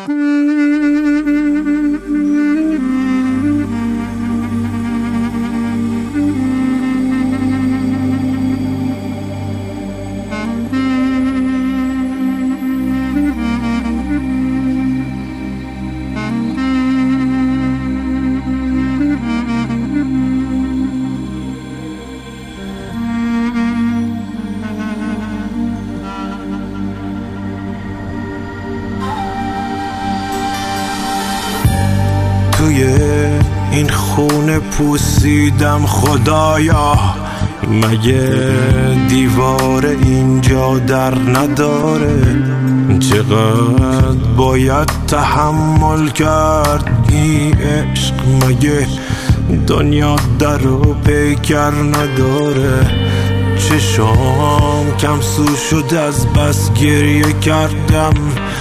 توی این خونه پوسیدم خدایا، مگه دیوار اینجا در نداره؟ چقدر باید تحمل کرد این عشق، مگه دنیا در و پیکر نداره؟ چشام کم سو شد از بس گریه کردم،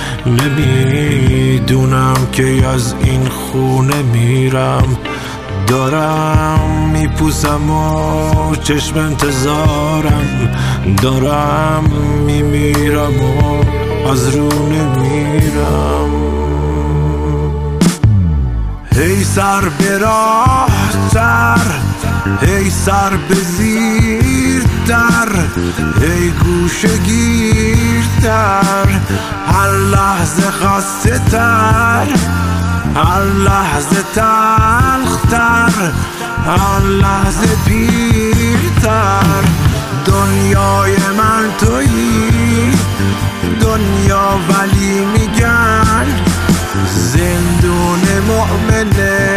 نمیدونم که از این خونه میرم. دارم میپوسم و چشم انتظارم، دارم میمیرم و از رو نمیرم. هی سر به راه تر، هی سر به زیر در، هی گوشه گیرتر، هر لحظه خسته تر، هر لحظه تلختر، هر لحظه پیرتر. دنیای من تویی دنیا، ولی میگن زندون مؤمنه.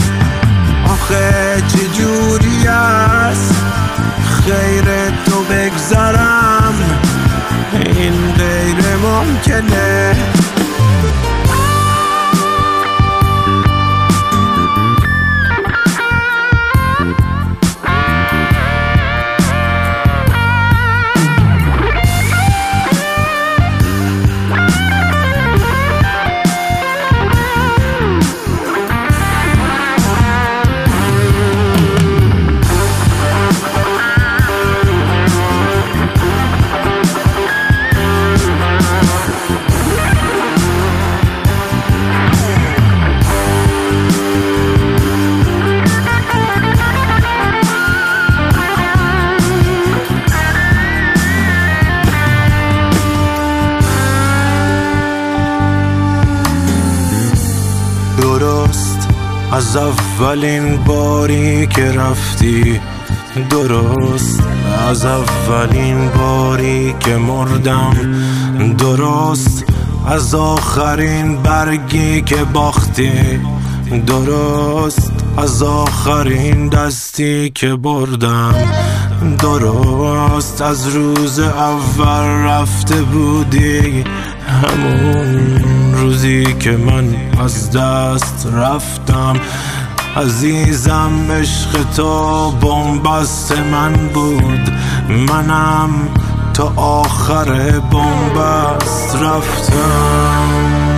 آخه چجوری است خیر تو بگذرم، این غیر ممکنه. درست از اولین باری که رفتی، درست از اولین باری که مردم، درست از آخرین برگی که باختی، درست از آخرین دستی که بردم، درست از روز اول رفته بودی، همون روزی که من از دست رفتم. عزیزم عشق تو بن‌بست من بود، منم تا آخر بن‌بست رفتم.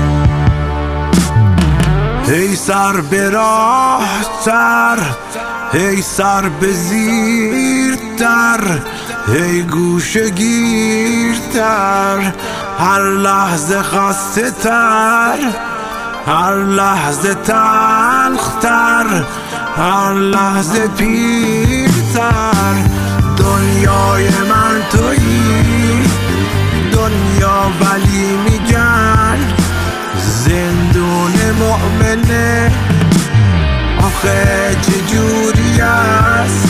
هی سر به راه تر، هی سر به زیر تر، هی گوشه گیرتر، هر لحظه خسته تر، هر لحظه تلختر، هر لحظه پیرتر. دنیای من تویی دنیا، ولی میگن زندون مؤمنه. آخه چجوری است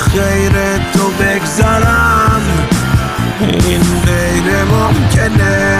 خیر تو بگذرم، این غیر ممکنه.